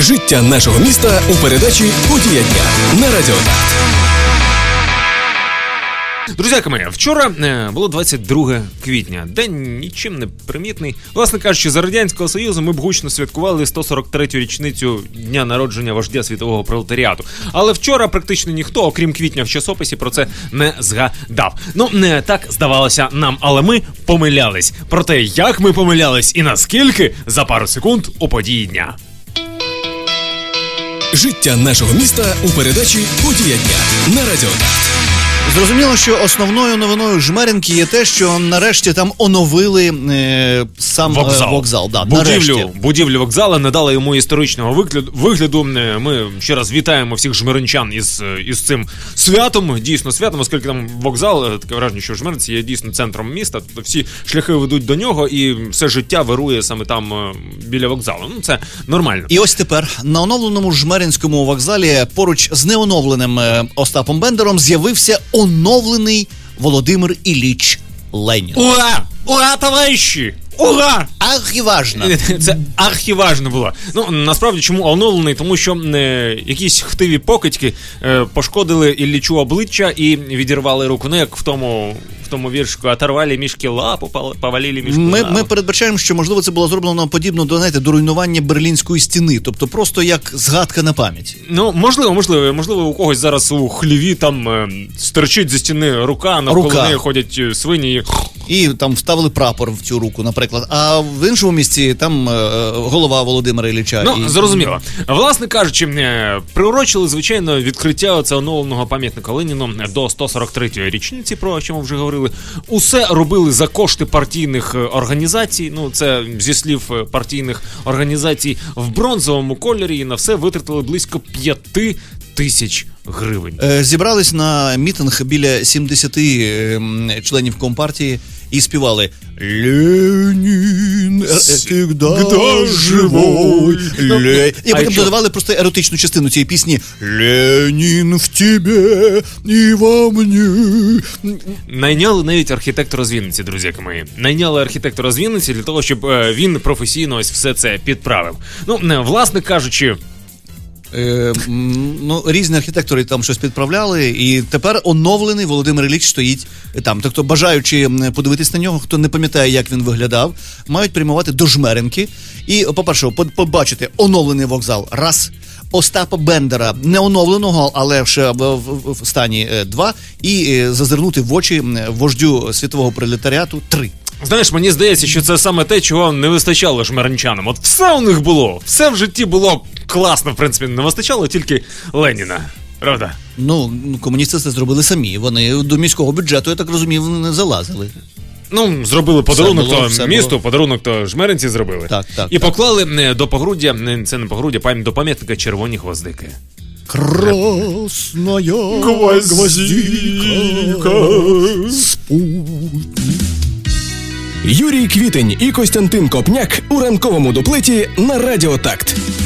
Життя нашого міста у передачі «Подія дня» на Радіо Такт. Друзяки мої, вчора було 22 квітня. День нічим не примітний. Власне кажучи, за Радянського Союзу ми б гучно святкували 143-ю річницю дня народження вождя світового пролетаріату. Але вчора практично ніхто, окрім Квітня в часописі, про це не згадав. Ну, не так здавалося нам, але ми помилялись. Про те, як ми помилялись і наскільки, за пару секунд у події дня. Життя нашого міста у передачі «Подія дня» на Радіо Такт. Зрозуміло, що основною новиною Жмеринки є те, що нарешті там оновили сам вокзал. Да, будівлю вокзалу, надали йому історичного вигляду. Ми ще раз вітаємо всіх жмеринчан із цим святом, дійсно святом, оскільки там вокзал, таке враження, що в Жмеринці є дійсно центром міста, тобто всі шляхи ведуть до нього і все життя вирує саме там біля вокзалу. Ну, це нормально. І ось тепер на оновленому Жмеринському вокзалі поруч з неоновленим Остапом Бендером з'явився оновлений Володимир Ілліч Ленін. Ура! Ура, товариші! Ура! Архіважно. Це архіважно було. Ну, насправді, чому оновлений? Тому що якісь хтиві покидьки пошкодили Іллічу обличчя і відірвали руку. Ну, як в тому віршику «Оторвали мішки лапу, повалили мішки лапу». Ми передбачаємо, що, можливо, це було зроблено подібно до руйнування Берлінської стіни. Тобто просто як згадка на пам'ять. Ну, можливо, у когось зараз у хліві там стерчить зі стіни рука, навколо неї ходять свині. І там вставили прапор в цю руку, наприклад. А в іншому місці там голова Володимира Ілліча. Ну, зрозуміло. Власне кажучи, приурочили, звичайно, відкриття цього оновленого пам'ятника Леніну до 143-ї річниці, про що ми вже говорили. Усе робили за кошти партійних організацій. Ну, це зі слів партійних організацій в бронзовому кольорі. І на все витратили близько 5 тисяч гривень. Зібрались на мітинг біля 70 членів Компартії і співали «Ленін всегда живой». І потім додавали просто еротичну частину цієї пісні «Ленін в тебе і во мені». Найняли навіть архітектора з Вінниці, друзяки мої. Найняли архітектора з Вінниці для того, щоб він професійно ось все це підправив. Ну, власне кажучи, різні архітектори там щось підправляли, і тепер оновлений Володимир Ілліч стоїть там. Тобто, бажаючи подивитись на нього, хто не пам'ятає, як він виглядав, мають прямувати до Жмеринки і, по-перше, побачити оновлений вокзал – раз, Остапа Бендера, не оновленого, але ще в стані 2, і зазирнути в очі вождю світового пролетаріату 3. Знаєш, мені здається, що це саме те, чого не вистачало жмеринчанам. От все у них було, все в житті було класно, в принципі, не вистачало тільки Леніна. Правда? Ну, комуністи це зробили самі. Вони до міського бюджету, я так розумію, вони не залазили. Ну, зробили подарунок то місту, подарунок то Жмеринці зробили. Так. І поклали до погруддя, це не погруддя, до пам'ятника червоні гвоздики. Красная гвоздика, спутник. Юрій Квітень і Костянтин Копняк у ранковому дуплеті на Радіо Такт.